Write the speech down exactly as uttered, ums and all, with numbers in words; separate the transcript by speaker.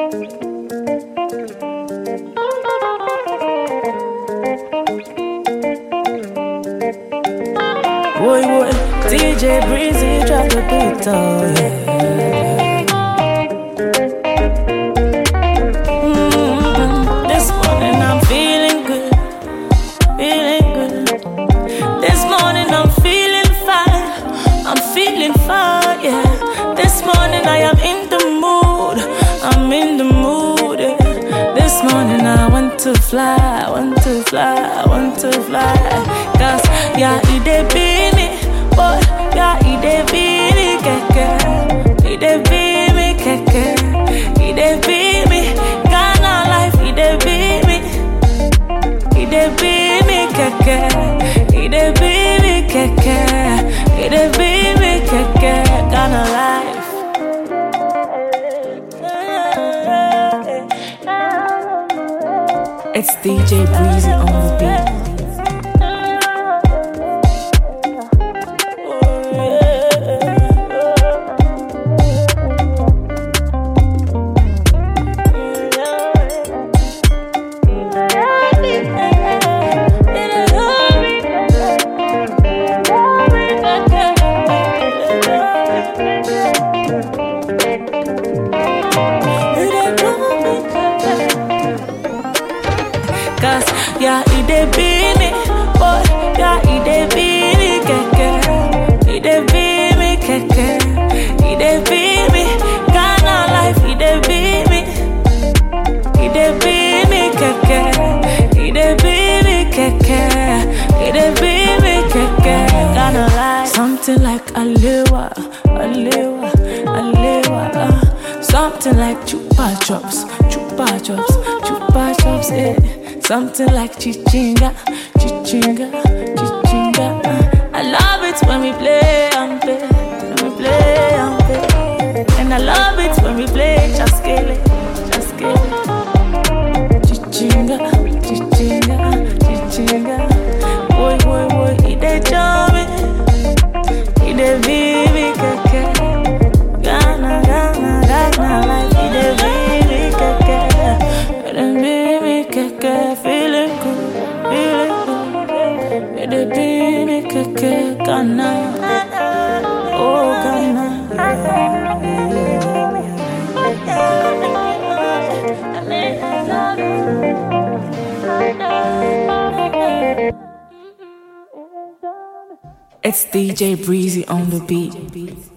Speaker 1: Boy, boy, D J Breezy, drop the beat, oh yeah. Mm-hmm. This morning I'm feeling good, feeling good. This morning I'm feeling fine, I'm feeling fine, yeah. This morning I am in the mood, I'm in the mood, yeah. This morning I want to fly, want to fly, want to fly. Cause, yeah, it dey be me, boy, yeah, it dey be me, keke. It dey be me, keke. It dey be me, Ghana life, it dey be me. It dey be me, keke. It dey be me, keke. It dey be me, keke. Ghana life. It's D J Breezy on the beat. Cause, yeah, it dey be me, boy, yeah, it dey be me, keke. It dey be me, keke. It dey be me, Ghana life, it dey be me. It dey be me, keke. It dey be me, keke. It dey be me, keke. Ghana life. Something like Alewa, Alewa, Alewa, uh. Something like Chupa Chops, Chupa Chops, Chupa Chops, eh. Something like Chichinga, Chichinga, Chichinga. Uh. I love it when we play and play, when we play and play. And I love it when we play Chaskele, Chaskele. Chichinga, Chichinga, Chichinga. Boy, boy, boy, it dey charming, it dey vivi, keke. Ghana, Ghana, Ghana life, it dey vivi, keke. It dey vivi, keke. Feeling good, feeling good. It dey be me, keke. Ghana, oh Ghana, yeah. It's D J Breezy on the beat.